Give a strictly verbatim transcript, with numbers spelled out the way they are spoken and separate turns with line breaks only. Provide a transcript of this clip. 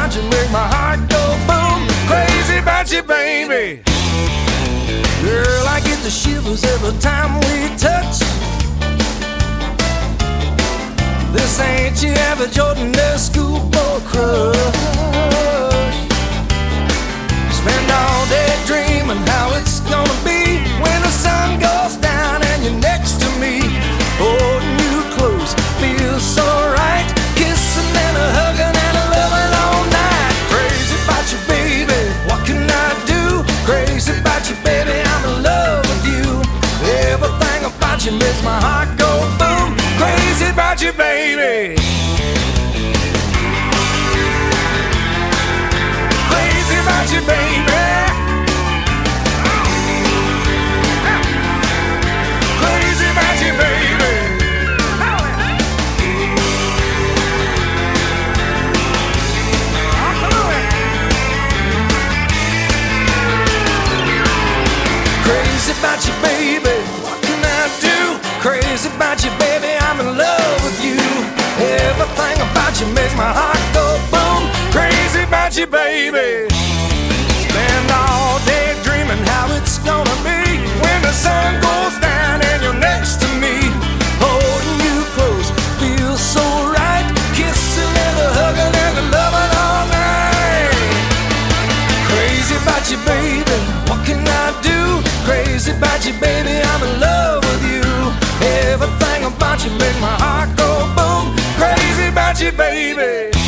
about you make my heart go boom. Crazy about you, baby. Girl, I get the shivers every time we touch. This ain't your average ordinary schoolboy crush. Spend all day dreaming how it's gonna be when the sun goes down and you're next to me. Holding you close feels so right. Kissing and a hugging and a loving all night. Crazy about you, baby, what can I do? Crazy about you, baby, I'm in love with you. Everything about you makes my heart go boom. Crazy about you, baby. Crazy about you, baby. Crazy about you, baby. Crazy about you, baby, what can I do? Crazy about you, baby, I'm in love with you. Everything about you makes my heart go boom. Crazy about you, baby. Spend all day dreaming how it's gonna be when the sun goes down and you're next to me. Holding you close feels so right. Kissing and a hugging and a loving all night. Crazy about you, baby, what can I do? Crazy about you, baby, I'm in love with you. Everything about you make my heart go boom. Crazy about you, baby.